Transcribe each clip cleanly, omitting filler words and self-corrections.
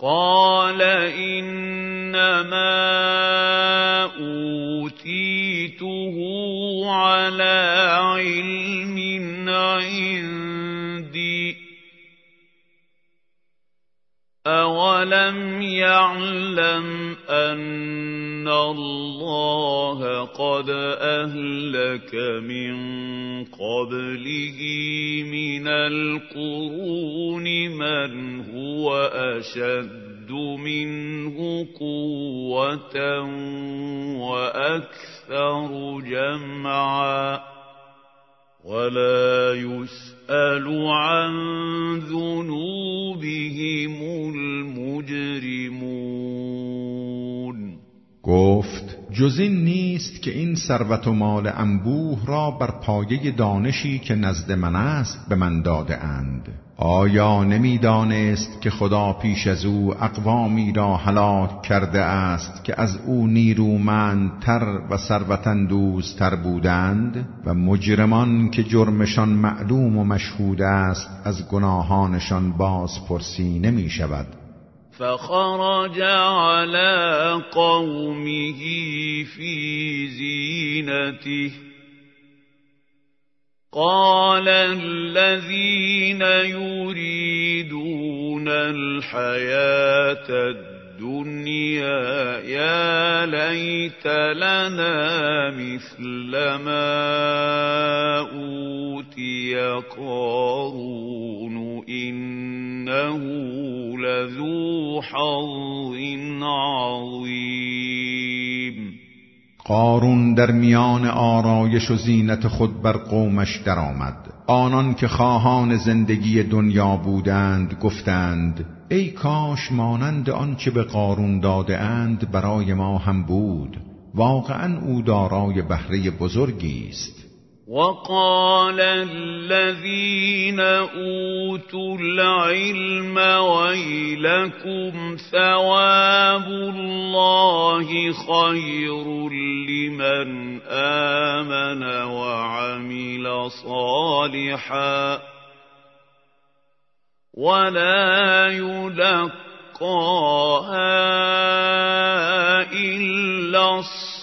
قال إنما أوتيته على علم عندي أولم يعلم أن الله قد أهلك من قبله من القرون من هو أشد منه قوة وأكثر جمعا ولا يسأل عن ذنوبهم المجرمون. گفت جز این نیست که این ثروت و مال انبوه را بر پایه دانشی که نزد من است به من داده اند. آیا نمی‌دانست که خدا پیش از او اقوامی را هلاک کرده است که از او نیرومندتر و ثروت‌اندوزتر بودند و مجرمان که جرمشان معلوم و مشهود است از گناهانشان بازپرسی نمی شود. فخرج على قومه في زينته قال الذين يريدون الحياة الدنيا يا ليت لنا مثل ما أوتي قارون إنه لذو حظ عظیم. قارون در میان آرایش و زینت خود بر قومش درآمد. آنان که خواهان زندگی دنیا بودند گفتند ای کاش مانند آنچه به قارون داده اند برای ما هم بود. واقعا او دارای بهره بزرگی است. وقال الذين أوتوا العلم ويلكم ثواب الله خير لمن آمن وعمل صالحا ولا يلقاها إلا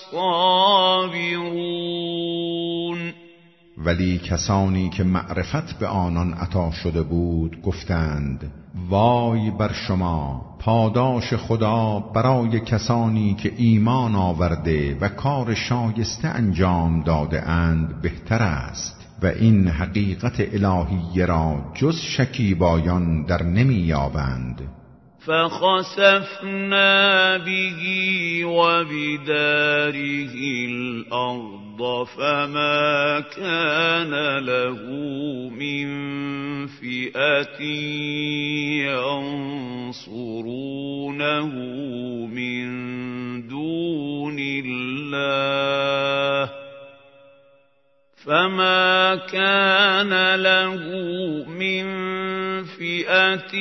الصابرون. ولی کسانی که معرفت به آنان عطا شده بود گفتند وای بر شما، پاداش خدا برای کسانی که ایمان آورده و کار شایسته انجام داده اند بهتر است و این حقیقت الهی را جز شکیبایان در نمی یابند. فخسفنا به وبداره الأرض فما كان له من فئة ينصرونه من دون الله فما كان له من فئة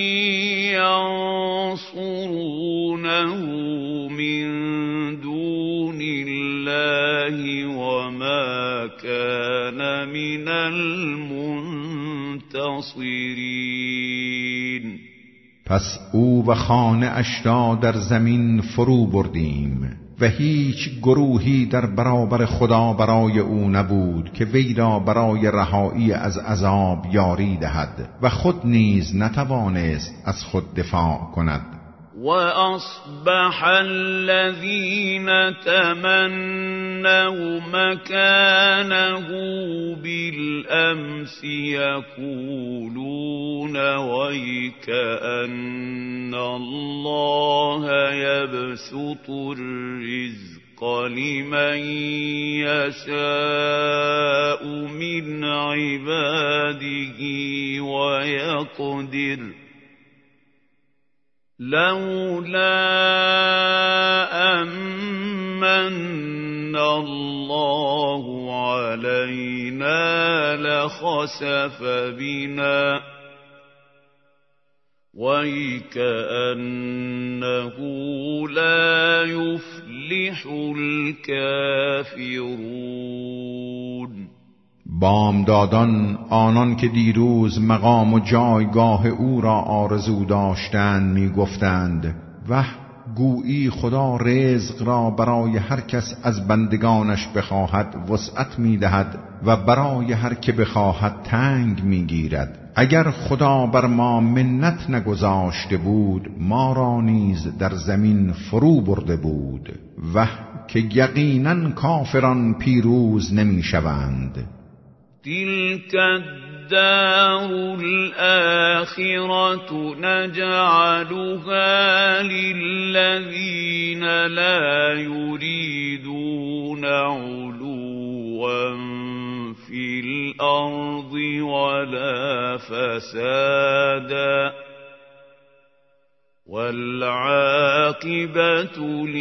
ينصرونه من دون الله وما كان من المنتصرین. پس او و خانه اش را در زمین فرو بردیم و هیچ گروهی در برابر خدا برای او نبود که وی را برای رهایی از عذاب یاری دهد و خود نیز نتوانست از خود دفاع کند. وأصبح الذين تمنوا مكانه بالأمس يقولون ويكأن الله يبسط الرزق لمن يشاء من عباده ويقدر لولا أمن الله علينا لخسف بنا ويكأنه لا يفلح الكافرون. بامدادان آنان که دیروز مقام و جایگاه او را آرزو داشتند می گفتند وه گویی خدا رزق را برای هر کس از بندگانش بخواهد وسعت می دهد و برای هر که بخواهد تنگ می گیرد. اگر خدا بر ما منت نگذاشته بود ما را نیز در زمین فرو برده بود. وه که یقینا کافران پیروز نمی شوند. تلك الدار الآخرة نجعلها للذين لا يريدون علوا في الأرض ولا فسادا والعاقبة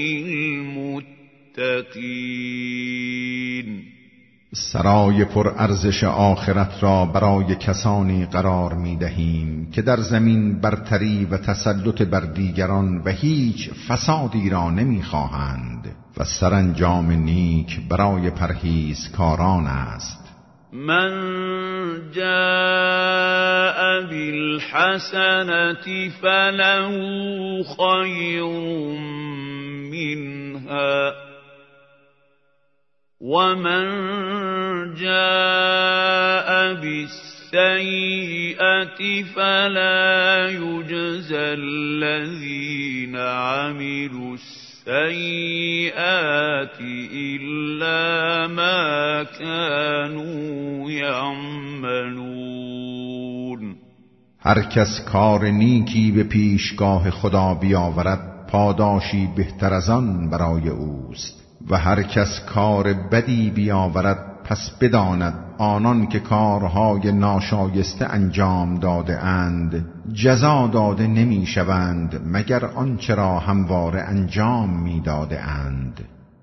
للمتقين. سرای پر ارزش آخرت را برای کسانی قرار می دهیم که در زمین برتری و تسلط بر دیگران و هیچ فسادی را نمی خواهند و سرانجام نیک برای پرهیزکاران است. من جاء بالحسنة فله خير منها ومن جاء بالسيئة فلا يجزى الذين عملوا السيئات إلا ما كانوا يعملون. هر کس کار نیکی به پیشگاه خدا بیاورد پاداشی بهتر از آن برای اوست و هر کس کار بدی بیاورد پس بداند آنان که کارهای ناشایسته انجام داده اند جزا داده نمی شوند مگر آنچه را همواره انجام می داده اند.